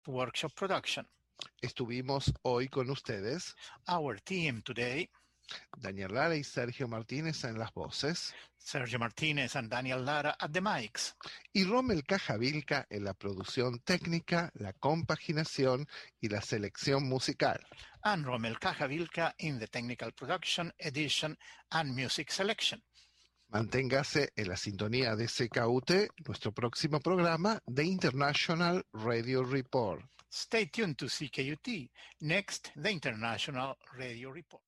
Workshop Production. Estuvimos hoy con ustedes Our team today, Daniel Lara y Sergio Martínez en las voces Sergio Martinez and Daniel Lara at the mics, y Rommel Cajavilca en la producción técnica, la compaginación y la selección musical. and Rommel Cajavilca in the technical production, edition, and music selection. Manténgase en la sintonía de CKUT, nuestro próximo programa de International Radio Report. Stay tuned to CKUT. Next, the International Radio Report.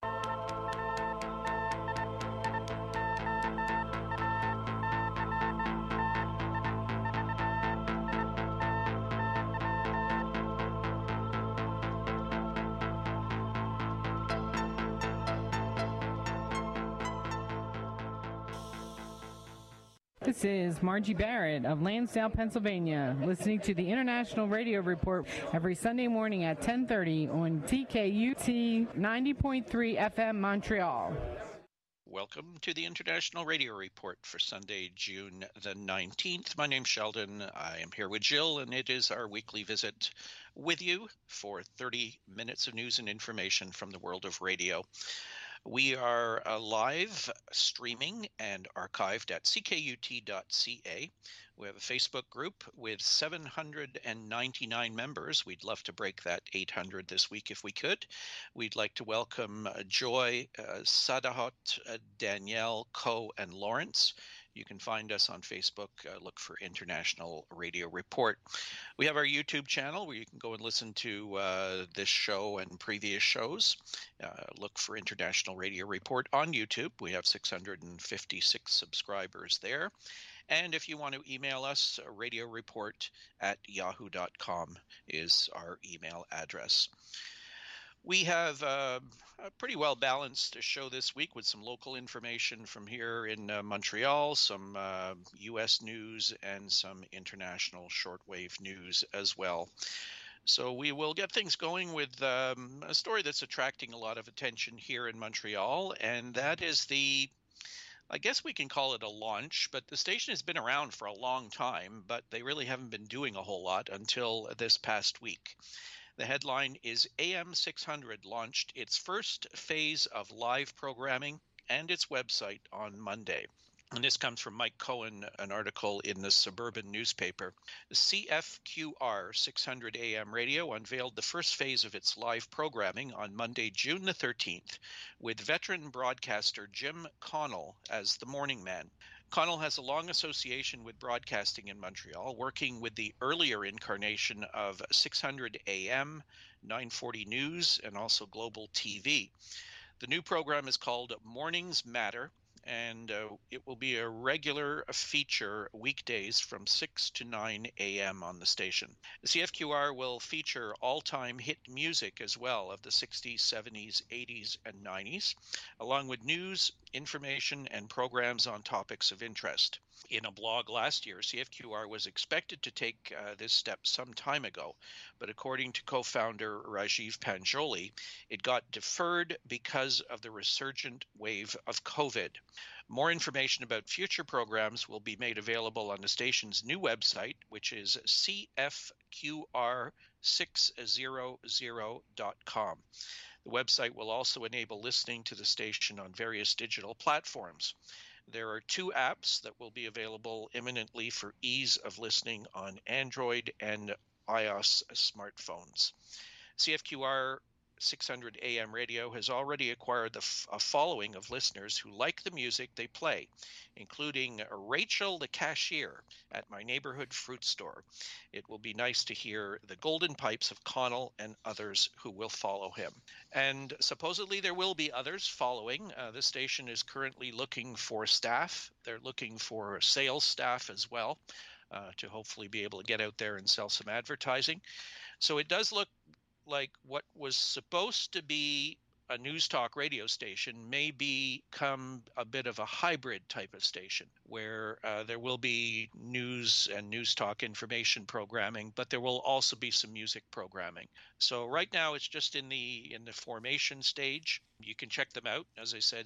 This is Margie Barrett of Lansdale, Pennsylvania, listening to the International Radio Report every Sunday morning at 10:30 on TKUT 90.3 FM Montreal. Welcome to the International Radio Report for Sunday, June the 19th. My name's Sheldon. I am here with Jill, and it is our weekly visit with you for 30 minutes of news and information from the world of radio. We are live streaming and archived at ckut.ca. We have a Facebook group with 799 members. We'd love to break that 800 this week if we could. We'd like to welcome Joy, Sadahot, Danielle, Co, and Lawrence. You can find us on Facebook. Look for International Radio Report. We have our YouTube channel where you can go and listen to this show and previous shows. Look for International Radio Report on YouTube. We have 656 subscribers there. And if you want to email us, radioreport@yahoo.com is our email address. We have a pretty well-balanced show this week with some local information from here in Montreal, some U.S. news, and some international shortwave news as well. So we will get things going with a story that's attracting a lot of attention here in Montreal, and that is I guess we can call it a launch, but the station has been around for a long time, but they really haven't been doing a whole lot until this past week. The headline is AM 600 launched its first phase of live programming and its website on Monday. And this comes from Mike Cohen, an article in the Suburban newspaper. CFQR 600 AM radio unveiled the first phase of its live programming on Monday, June the 13th, with veteran broadcaster Jim Connell as the morning man. Connell has a long association with broadcasting in Montreal, working with the earlier incarnation of 600 AM, 940 News, and also Global TV. The new program is called Mornings Matter, and it will be a regular feature weekdays from 6 to 9 a.m. on the station. The CFQR will feature all-time hit music as well of the 60s, 70s, 80s, and 90s, along with news, information, and programs on topics of interest. In a blog last year, CFQR was expected to take this step some time ago, but according to co-founder Rajiv Panjoli, it got deferred because of the resurgent wave of COVID. More information about future programs will be made available on the station's new website, which is cfqr600.com. The website will also enable listening to the station on various digital platforms. There are 2 apps that will be available imminently for ease of listening on Android and iOS smartphones. CFQR 600 AM radio has already acquired a following of listeners who like the music they play, including Rachel the cashier at my neighborhood fruit store. It will be nice to hear the golden pipes of Connell and others who will follow him. And supposedly there will be others following. The station is currently looking for staff. They're looking for sales staff as well, to hopefully be able to get out there and sell some advertising. So it does look like what was supposed to be a news talk radio station may become a bit of a hybrid type of station where there will be news and news talk information programming, but there will also be some music programming. So right now it's just in the formation stage. You can check them out, as I said,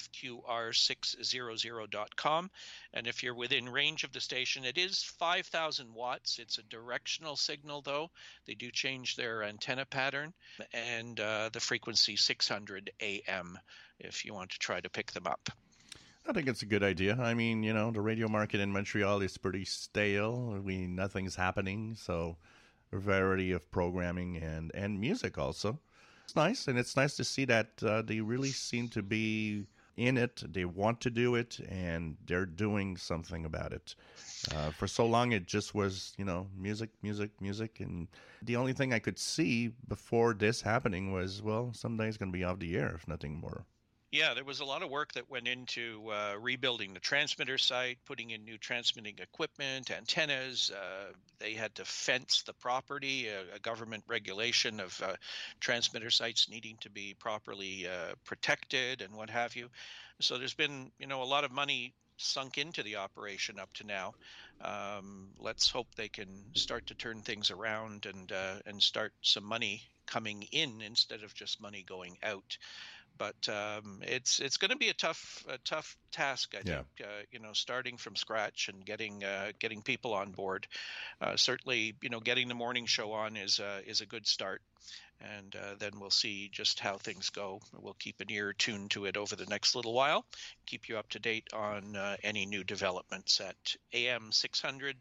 cfqr600.com. And if you're within range of the station, it is 5,000 watts. It's a directional signal, though. They do change their antenna pattern. And the frequency 600 AM if you want to try to pick them up. I think it's a good idea. I mean, the radio market in Montreal is pretty stale. Nothing's happening, so a variety of programming and music also. It's nice, and it's nice to see that they really seem to be in it. They want to do it, and they're doing something about it. For so long, it just was, music, and the only thing I could see before this happening was, well, someday it's going to be off the air, if nothing more. Yeah, there was a lot of work that went into rebuilding the transmitter site, putting in new transmitting equipment, antennas. They had to fence the property, a government regulation of transmitter sites needing to be properly protected and what have you. So there's been, a lot of money sunk into the operation up to now. Let's hope they can start to turn things around and start some money coming in instead of just money going out. But it's going to be a tough task, I think. Starting from scratch and getting people on board. Certainly, getting the morning show on is a good start, and then we'll see just how things go. We'll keep an ear tuned to it over the next little while. Keep you up to date on any new developments at AM 600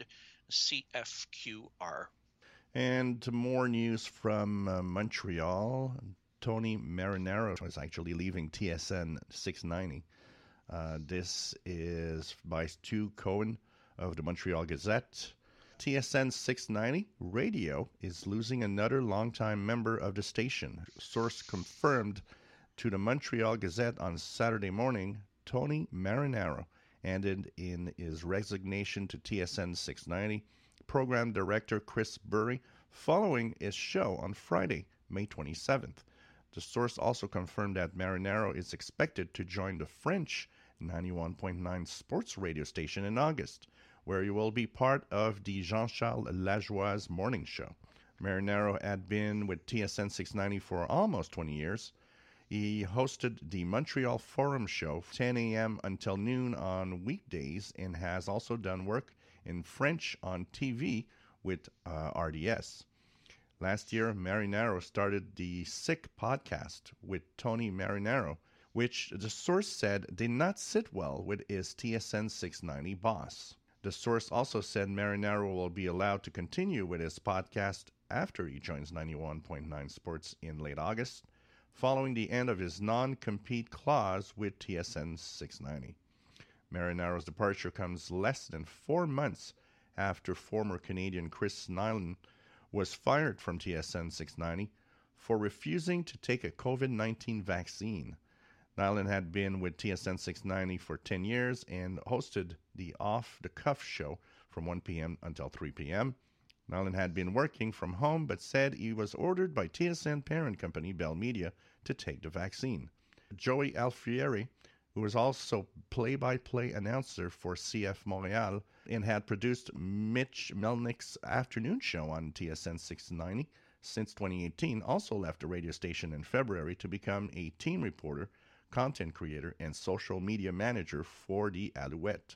CFQR. And more news from Montreal. Tony Marinaro is actually leaving TSN 690. This is by Stu Cohen of the Montreal Gazette. TSN 690 radio is losing another longtime member of the station. Source confirmed to the Montreal Gazette on Saturday morning, Tony Marinaro handed in his resignation to TSN 690 program director Chris Burry following his show on Friday, May 27th. The source also confirmed that Marinaro is expected to join the French 91.9 sports radio station in August, where he will be part of the Jean-Charles Lajoie's morning show. Marinaro had been with TSN 690 for almost 20 years. He hosted the Montreal Forum show 10 a.m. until noon on weekdays and has also done work in French on TV with RDS. Last year, Marinaro started the Sick podcast with Tony Marinaro, which the source said did not sit well with his TSN 690 boss. The source also said Marinaro will be allowed to continue with his podcast after he joins 91.9 Sports in late August, following the end of his non-compete clause with TSN 690. Marinaro's departure comes less than 4 months after former Canadian Chris Nilan was fired from TSN 690 for refusing to take a COVID-19 vaccine. Nilan had been with TSN 690 for 10 years and hosted the Off the Cuff show from 1 p.m. until 3 p.m. Nilan had been working from home but said he was ordered by TSN parent company Bell Media to take the vaccine. Joey Alfieri, who was also play-by-play announcer for CF Montréal and had produced Mitch Melnick's afternoon show on TSN 690 since 2018, also left the radio station in February to become a team reporter, content creator, and social media manager for the Alouette.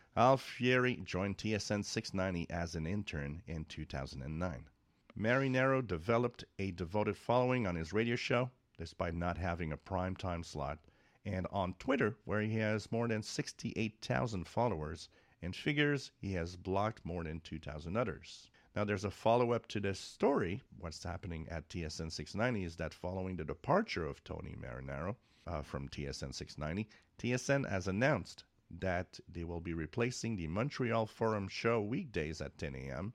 Alfieri joined TSN 690 as an intern in 2009. Marinaro developed a devoted following on his radio show, despite not having a primetime slot, and on Twitter, where he has more than 68,000 followers and figures he has blocked more than 2,000 others. Now, there's a follow-up to this story. What's happening at TSN 690 is that following the departure of Tony Marinaro from TSN 690, TSN has announced that they will be replacing the Montreal Forum show weekdays at 10 a.m.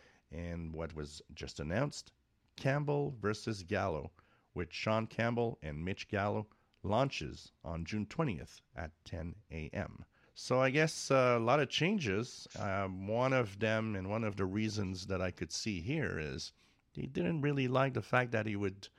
And what was just announced, Campbell versus Gallo, with Sean Campbell and Mitch Gallo, launches on June 20th at 10 a.m. So I guess a lot of changes. One of them, and one of the reasons that I could see here, is he didn't really like the fact that he would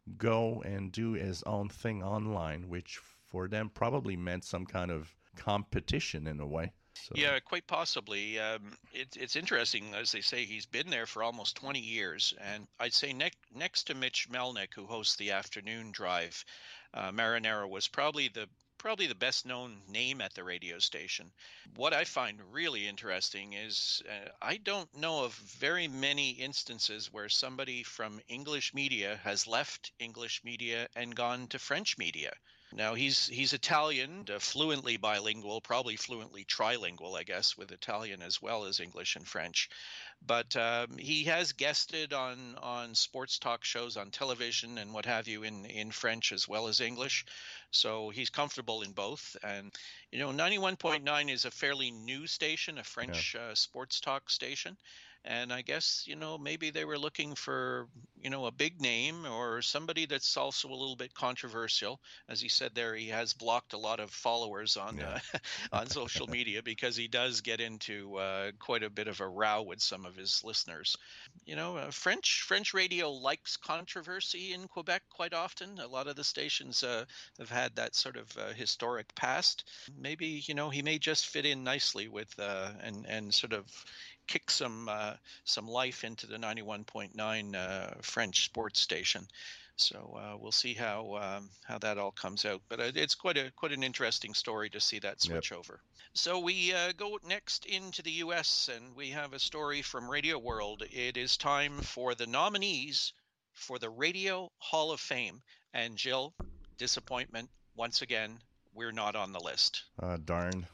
go and do his own thing online, which for them probably meant some kind of competition in a way. So. Yeah, quite possibly. It's interesting, as they say, he's been there for almost 20 years. And I'd say next to Mitch Melnick, who hosts the afternoon drive, Marinaro was probably the best known name at the radio station. What I find really interesting is I don't know of very many instances where somebody from English media has left English media and gone to French media. Now he's Italian, fluently bilingual, probably fluently trilingual, I guess, with Italian as well as English and French. But he has guested on sports talk shows on television and what have you in French as well as English. So he's comfortable in both. And, 91.9 is a fairly new station, a French sports talk station. And I guess, maybe they were looking for, a big name or somebody that's also a little bit controversial. As he said there, he has blocked a lot of followers on on social media because he does get into quite a bit of a row with some of his listeners. French radio likes controversy in Quebec quite often. A lot of the stations have had that sort of historic past. Maybe, he may just fit in nicely with and sort of kick some life into the 91.9 French sports station. So we'll see how that all comes out. But it's quite an interesting story to see that switch over. So we go next into the U.S. and we have a story from Radio World. It is time for the nominees for the Radio Hall of Fame. And Jill, disappointment once again, we're not on the list. Darn.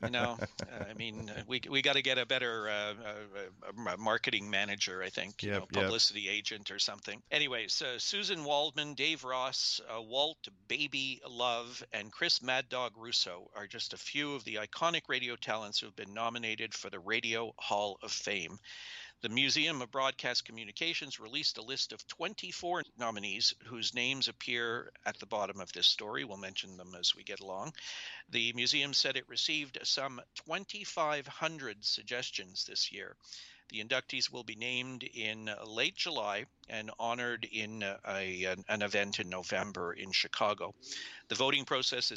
We got to get a better marketing manager, I think, publicity agent or something. Anyways, Susan Waldman, Dave Ross, Walt Baby Love, and Chris Mad Dog Russo are just a few of the iconic radio talents who have been nominated for the Radio Hall of Fame. The Museum of Broadcast Communications released a list of 24 nominees whose names appear at the bottom of this story. We'll mention them as we get along. The museum said it received some 2,500 suggestions this year. The inductees will be named in late July and honored in an event in November in Chicago. The voting process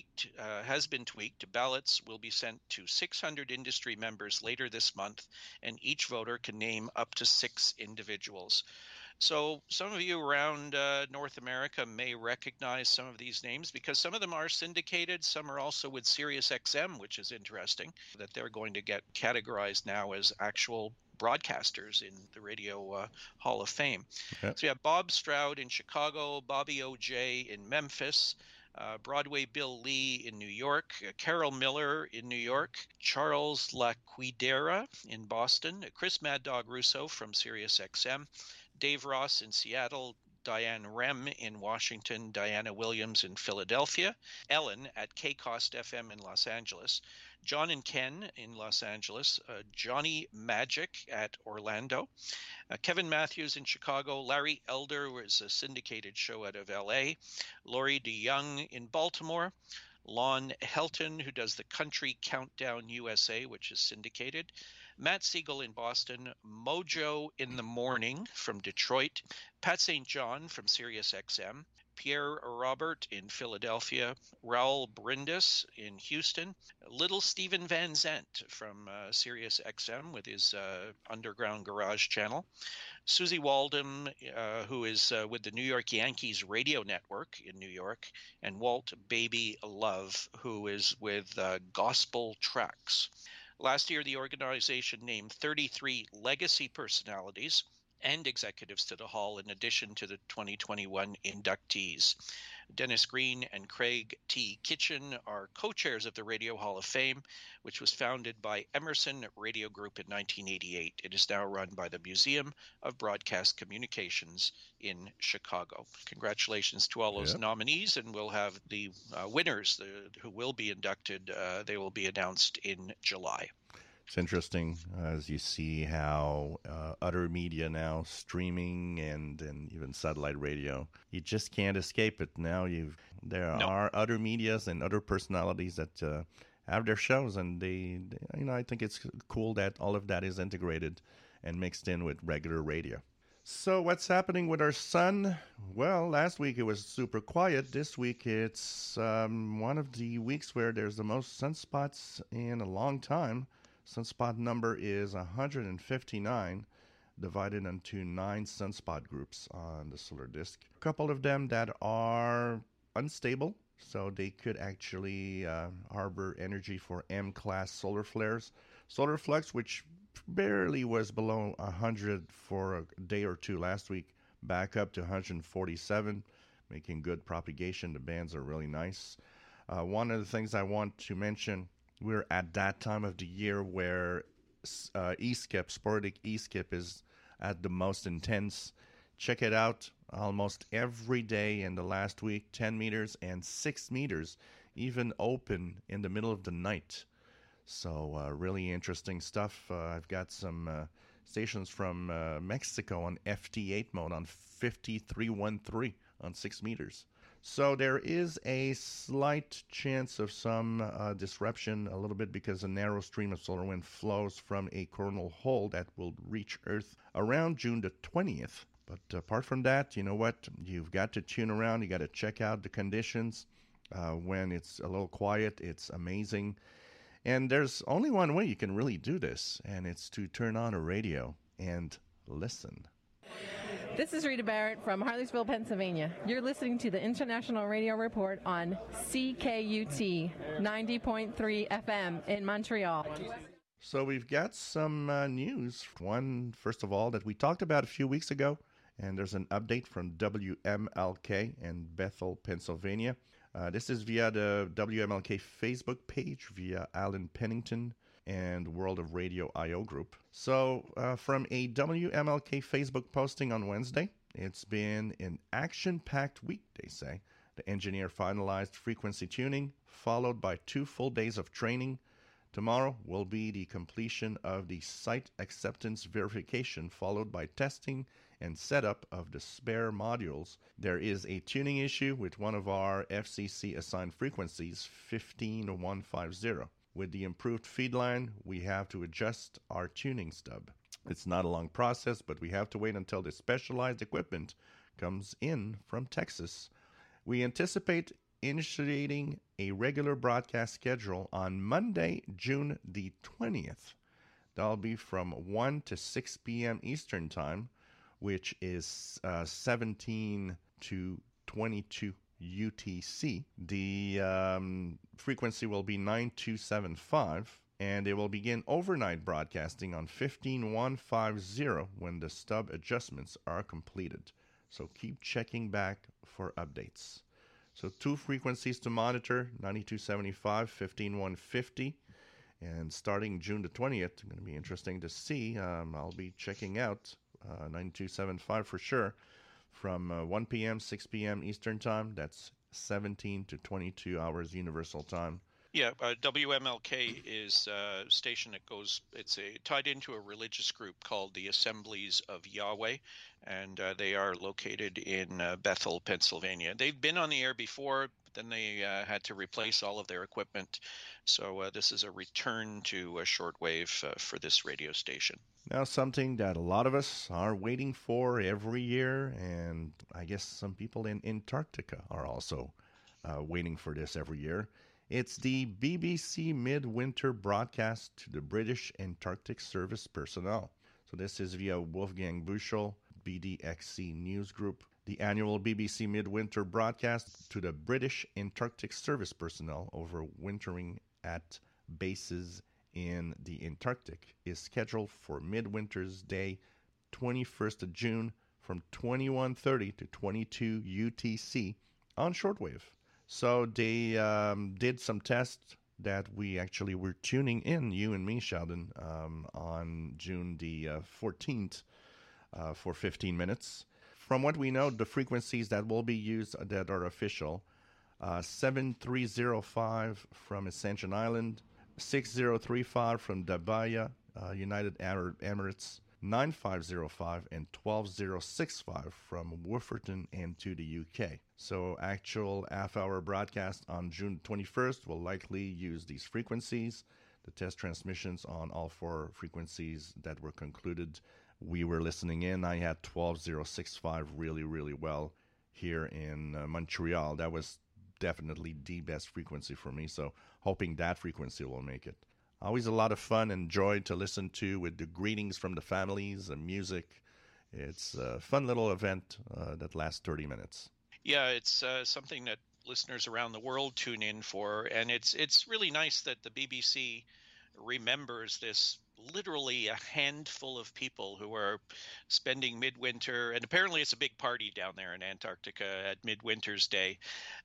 has been tweaked. Ballots will be sent to 600 industry members later this month, and each voter can name up to 6 individuals. So some of you around North America may recognize some of these names because some of them are syndicated. Some are also with SiriusXM, which is interesting, that they're going to get categorized now as actual broadcasters in the Radio Hall of Fame. Yep. So you have Bob Stroud in Chicago, Bobby O.J. in Memphis, Broadway Bill Lee in New York, Carol Miller in New York, Charles Laquidera in Boston, Chris Mad Dog Russo from SiriusXM, Dave Ross in Seattle, Diane Rem in Washington, Diana Williams in Philadelphia, Ellen at KCOST FM in Los Angeles, John and Ken in Los Angeles, Johnny Magic at Orlando, Kevin Matthews in Chicago, Larry Elder was a syndicated show out of LA, Laurie DeYoung in Baltimore, Lon Helton, who does the Country Countdown USA, which is syndicated, Matt Siegel in Boston, Mojo in the Morning from Detroit, Pat St. John from SiriusXM, Pierre Robert in Philadelphia, Raul Brindis in Houston, Little Steven Van Zandt from SiriusXM with his Underground Garage channel, Susie Waldman, who is with the New York Yankees radio network in New York, and Walt Baby Love, who is with Gospel Tracks. Last year, the organization named 33 legacy personalities and executives to the Hall in addition to the 2021 inductees. Dennis Green and Craig T. Kitchen are co-chairs of the Radio Hall of Fame, which was founded by Emerson Radio Group in 1988. It is now run by the Museum of Broadcast Communications in Chicago. Congratulations to all those nominees, and we'll have the winners who will be inducted. They will be announced in July. It's interesting as you see how other media now, streaming and even satellite radio, you just can't escape it. Now there are other medias and other personalities that have their shows, and they I think it's cool that all of that is integrated and mixed in with regular radio. So what's happening with our sun? Well, last week it was super quiet. This week it's one of the weeks where there's the most sunspots in a long time. Sunspot number is 159, divided into 9 sunspot groups on the solar disk. A couple of them that are unstable, so they could actually harbor energy for M-class solar flares. Solar flux, which barely was below 100 for a day or two last week, back up to 147, making good propagation. The bands are really nice. One of the things I want to mention, we're at that time of the year where E-skip, sporadic E-skip, is at the most intense. Check it out almost every day in the last week, 10 meters and 6 meters, even open in the middle of the night. So really interesting stuff. I've got some stations from Mexico on FT8 mode on 5313 on 6 meters. So there is a slight chance of some disruption a little bit because a narrow stream of solar wind flows from a coronal hole that will reach Earth around June the 20th. But apart from that, you know what? You've got to tune around. You got to check out the conditions. When it's a little quiet, it's amazing. And there's only one way you can really do this, and it's to turn on a radio and listen. This is Rita Barrett from Harleysville, Pennsylvania. You're listening to the International Radio Report on CKUT 90.3 FM in Montreal. So we've got some news. One, first of all, that we talked about a few weeks ago, and there's an update from WMLK in Bethel, Pennsylvania. This is via the WMLK Facebook page, via Alan Pennington and World of Radio I.O. group. So from a WMLK Facebook posting on Wednesday, it's been an action-packed week, they say. The engineer finalized frequency tuning, followed by 2 full days of training. Tomorrow will be the completion of the site acceptance verification, followed by testing and setup of the spare modules. There is a tuning issue with one of our FCC assigned frequencies, 15150. With the improved feed line, we have to adjust our tuning stub. It's not a long process, but we have to wait until the specialized equipment comes in from Texas. We anticipate initiating a regular broadcast schedule on Monday, June the 20th. That'll be from 1 to 6 p.m. Eastern Time, which is 17 to 22 UTC. The frequency will be 9275, and they will begin overnight broadcasting on 15150 when the stub adjustments are completed. So keep checking back for updates. So 2 frequencies to monitor, 9275, 15150. And starting June the 20th, it's going to be interesting to see. I'll be checking out 9275 for sure. From 1 p.m., 6 p.m. Eastern Time, that's 17 to 22 hours Universal Time. Yeah, WMLK is a station that goes, it's tied into a religious group called the Assemblies of Yahweh, and they are located in Bethel, Pennsylvania. They've been on the air before, but then they had to replace all of their equipment. So this is a return to shortwave for this radio station. Now, something that a lot of us are waiting for every year, and I guess some people in Antarctica are also waiting for this every year. It's the BBC Midwinter broadcast to the British Antarctic Service personnel. So this is via Wolfgang Buchel, BDXC News Group. The annual BBC Midwinter broadcast to the British Antarctic Service personnel overwintering at bases in the Antarctic is scheduled for Midwinter's Day, 21st of June, from 21:30 to 22 UTC on shortwave. So they did some tests that we actually were tuning in, you and me, Sheldon, on June the 14th for 15 minutes. From what we know, the frequencies that will be used that are official, 7305 from Ascension Island, 6035 from Dabaya, United Arab Emirates, 9505 and 12065 from Wofferton and to the UK. So actual half-hour broadcast on June 21st will likely use these frequencies. The test transmissions on all 4 frequencies that were concluded we were listening in. I had 12065 really, really well here in Montreal. That was definitely the best frequency for me, so hoping that frequency will make it. Always a lot of fun and joy to listen to with the greetings from the families and music. It's a fun little event that lasts 30 minutes. Yeah, it's something that listeners around the world tune in for, and it's really nice that the BBC remembers this literally a handful of people who are spending midwinter, and apparently it's a big party down there in Antarctica at Midwinter's Day,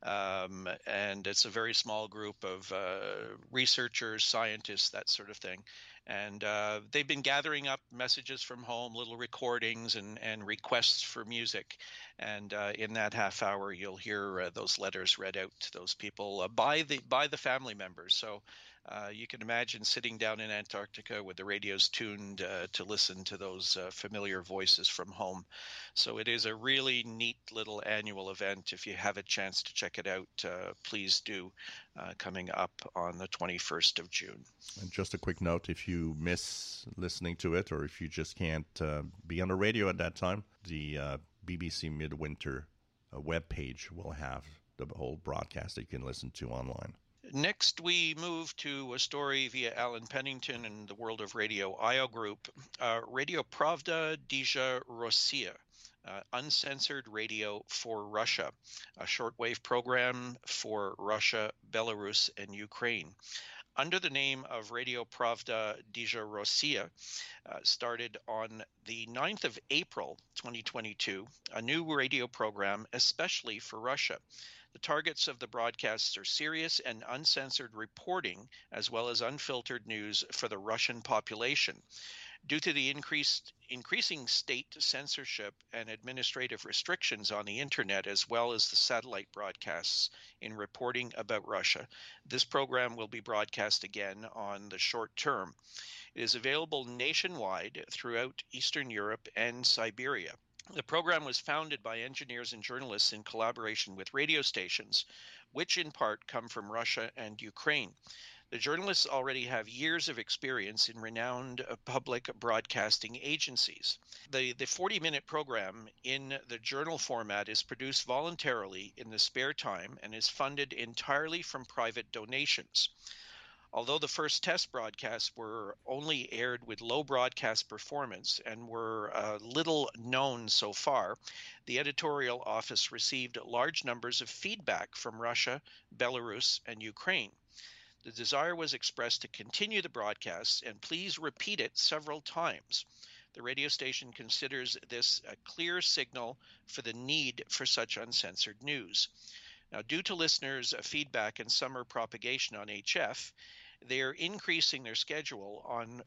and it's a very small group of researchers, scientists, that sort of thing. And they've been gathering up messages from home, little recordings and requests for music. And in that half hour, you'll hear those letters read out to those people by the family members. So you can imagine sitting down in Antarctica with the radios tuned to listen to those familiar voices from home. So it is a really neat little annual event. If you have a chance to check it out, please do, coming up on the 21st of June. And just a quick note, if you miss listening to it or if you just can't be on the radio at that time, the BBC Midwinter webpage will have the whole broadcast that you can listen to online. Next, we move to a story via Alan Pennington in the World of Radio IO Group. Radio Pravda Dizha Rossiya, uncensored radio for Russia, a shortwave program for Russia, Belarus, and Ukraine. Under the name of Radio Pravda Dizha Rossiya, started on the 9th of April 2022, a new radio program especially for Russia. The targets of the broadcasts are serious and uncensored reporting, as well as unfiltered news for the Russian population. Due to the increasing state censorship and administrative restrictions on the internet, as well as the satellite broadcasts in reporting about Russia, this program will be broadcast again on the short term. It is available nationwide throughout Eastern Europe and Siberia. The program was founded by engineers and journalists in collaboration with radio stations, which in part come from Russia and Ukraine. The journalists already have years of experience in renowned public broadcasting agencies. The 40-minute program in the journal format is produced voluntarily in the spare time and is funded entirely from private donations. Although the first test broadcasts were only aired with low broadcast performance and were little known so far, the editorial office received large numbers of feedback from Russia, Belarus, and Ukraine. The desire was expressed to continue the broadcasts and please repeat it several times. The radio station considers this a clear signal for the need for such uncensored news. Now, due to listeners' feedback and summer propagation on HF, they are increasing their schedule on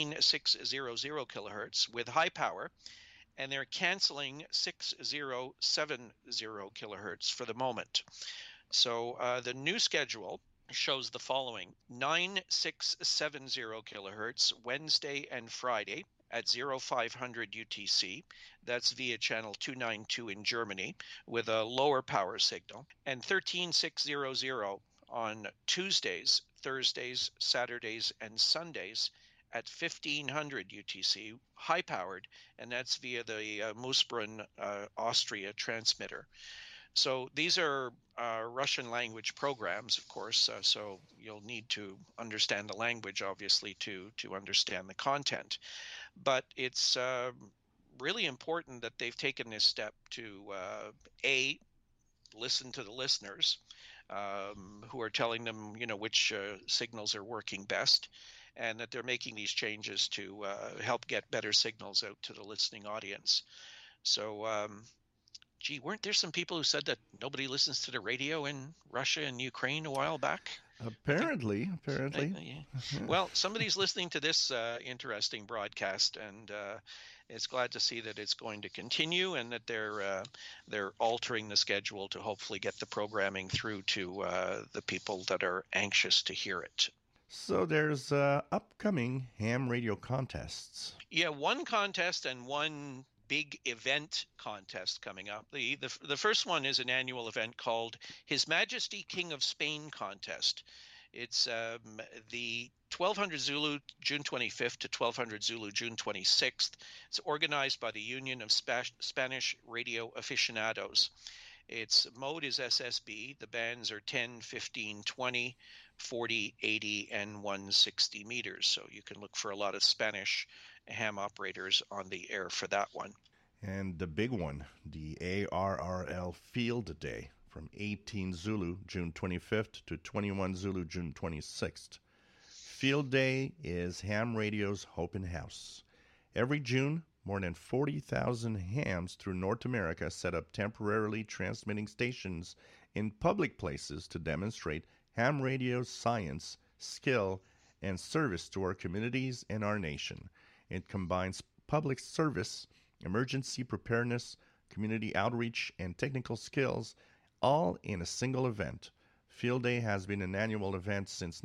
13600 kilohertz with high power, and they're canceling 6070 kilohertz for the moment. So the new schedule shows the following: 9670 kilohertz Wednesday and Friday at 0500 UTC. That's via channel 292 in Germany with a lower power signal, and 13600 on Tuesdays, Thursdays, Saturdays, and Sundays at 1500 UTC, high-powered, and that's via the Moosbrunn, Austria transmitter. So these are Russian language programs, of course, so you'll need to understand the language, obviously, to understand the content. But it's really important that they've taken this step to, A, listen to the listeners, who are telling them, which signals are working best, and that they're making these changes to help get better signals out to the listening audience. So, weren't there some people who said that nobody listens to the radio in Russia and Ukraine a while back? Apparently. Well, somebody's listening to this interesting broadcast, and it's glad to see that it's going to continue and that they're altering the schedule to hopefully get the programming through to the people that are anxious to hear it. So there's upcoming ham radio contests. Yeah, one contest and one big event contest coming up. The first one is an annual event called His Majesty King of Spain contest. It's the 1200 Zulu June 25th to 1200 Zulu June 26th. It's organized by the Union of Spanish Radio Aficionados. Its mode is SSB. The bands are 10, 15, 20, 40, 80, and 160 meters. So you can look for a lot of Spanish ham operators on the air for that one. And the big one, the ARRL Field Day from 18 Zulu June 25th to 21 Zulu June 26th. Field Day is ham radio's open house. Every June, more than 40,000 hams through North America set up temporarily transmitting stations in public places to demonstrate ham radio's science, skill, and service to our communities and our nation. It combines public service, emergency preparedness, community outreach, and technical skills, all in a single event. Field Day has been an annual event since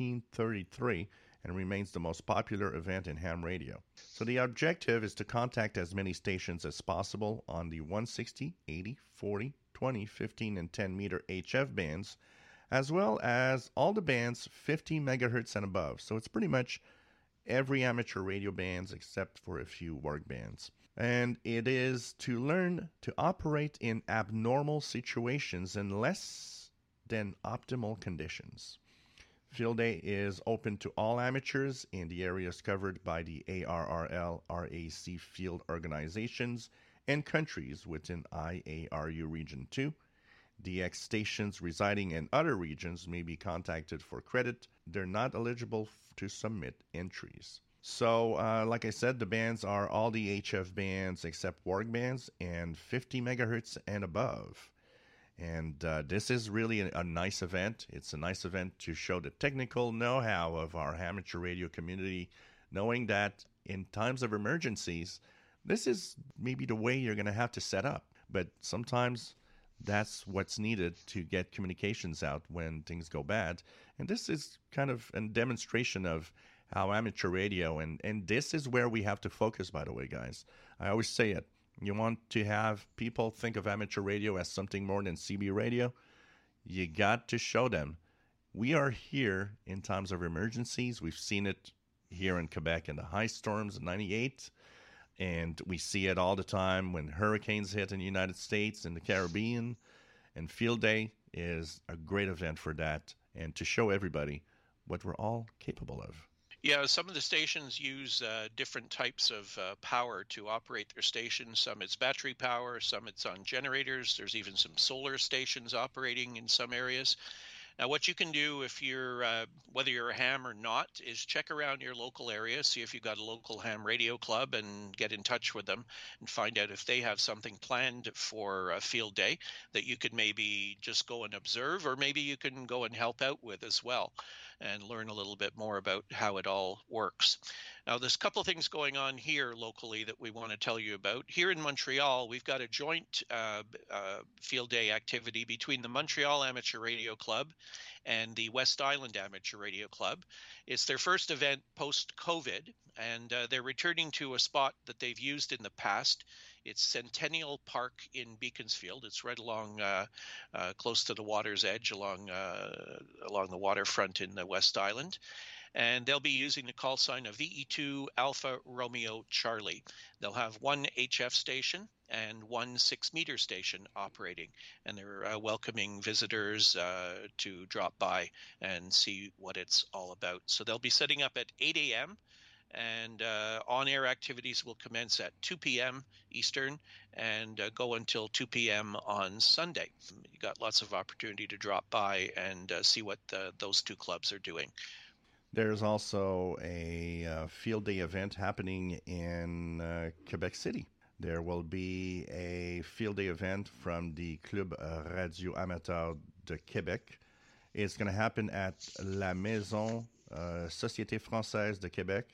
1933 and remains the most popular event in ham radio. So the objective is to contact as many stations as possible on the 160, 80, 40, 20, 15, and 10 meter HF bands, as well as all the bands 50 megahertz and above. So it's pretty much every amateur radio bands except for a few work bands. And it is to learn to operate in abnormal situations in less than optimal conditions. Field Day is open to all amateurs in the areas covered by the ARRL RAC field organizations and countries within IARU Region 2. DX stations residing in other regions may be contacted for credit. They're not eligible to submit entries. So, like I said, the bands are all the HF bands except work bands and 50 megahertz and above. And this is really a nice event. It's a nice event to show the technical know-how of our amateur radio community, knowing that in times of emergencies, this is maybe the way you're going to have to set up. But sometimes that's what's needed to get communications out when things go bad. And this is kind of a demonstration of how amateur radio, and this is where we have to focus, by the way, guys. I always say it. You want to have people think of amateur radio as something more than CB radio? You got to show them. We are here in times of emergencies. We've seen it here in Quebec in the high storms in 98. And we see it all the time when hurricanes hit in the United States and the Caribbean. And Field Day is a great event for that and to show everybody what we're all capable of. Yeah, some of the stations use different types of power to operate their stations. Some it's battery power, some it's on generators. There's even some solar stations operating in some areas. Now, what you can do if you're, whether you're a ham or not, is check around your local area, see if you've got a local ham radio club and get in touch with them and find out if they have something planned for Field Day that you could maybe just go and observe, or maybe you can go and help out with as well and learn a little bit more about how it all works. Now, there's a couple of things going on here locally that we want to tell you about. Here in Montreal, we've got a joint Field Day activity between the Montreal Amateur Radio Club and the West Island Amateur Radio Club. It's their first event post-COVID, and they're returning to a spot that they've used in the past. It's Centennial Park in Beaconsfield. It's right along, close to the water's edge, along the waterfront in the West Island. And they'll be using the call sign of VE2 Alpha Romeo Charlie. They'll have one HF station and one 6-meter station operating, and they're welcoming visitors to drop by and see what it's all about. So they'll be setting up at 8 a.m., and on-air activities will commence at 2 p.m. Eastern and go until 2 p.m. on Sunday. You got lots of opportunity to drop by and see what those two clubs are doing. There's also a Field Day event happening in Quebec City. There will be a Field Day event from the Club Radio Amateur de Québec. It's going to happen at La Maison Société Française de Québec,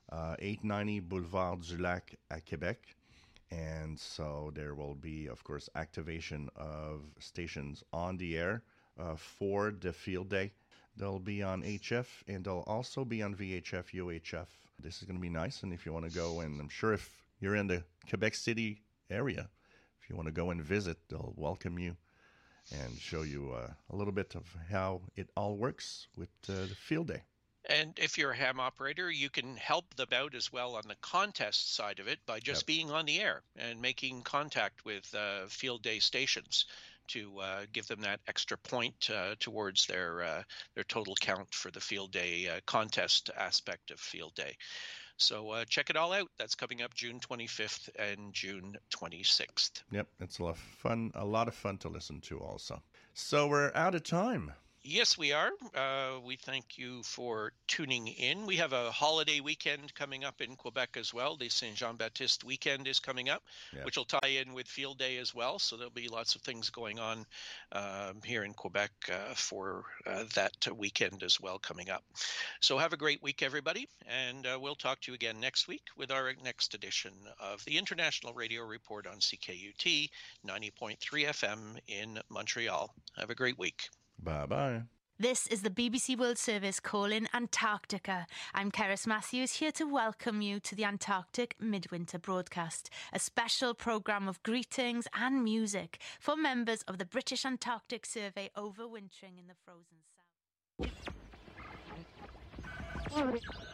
890 Boulevard du Lac à Québec. And so there will be, of course, activation of stations on the air for the Field Day. They'll be on HF, and they'll also be on VHF, UHF. This is going to be nice, and if you want to go, and I'm sure if you're in the Quebec City area, if you want to go and visit, they'll welcome you and show you a little bit of how it all works with the field day. And if you're a ham operator, you can help them out as well on the contest side of it by just being on the air and making contact with field day stations to give them that extra point towards their total count for the field day contest aspect of field day. So check it all out. That's coming up June 25th and June 26th. Yep, it's a lot of fun to listen to also. So we're out of time. Yes, we are. We thank you for tuning in. We have a holiday weekend coming up in Quebec as well. The Saint Jean-Baptiste weekend is coming up, which will tie in with Field Day as well. So there'll be lots of things going on here in Quebec for that weekend as well coming up. So have a great week, everybody. And we'll talk to you again next week with our next edition of the International Radio Report on CKUT 90.3 FM in Montreal. Have a great week. Bye-bye. This is the BBC World Service calling Antarctica. I'm Keris Matthews, here to welcome you to the Antarctic Midwinter broadcast, a special programme of greetings and music for members of the British Antarctic Survey overwintering in the frozen south.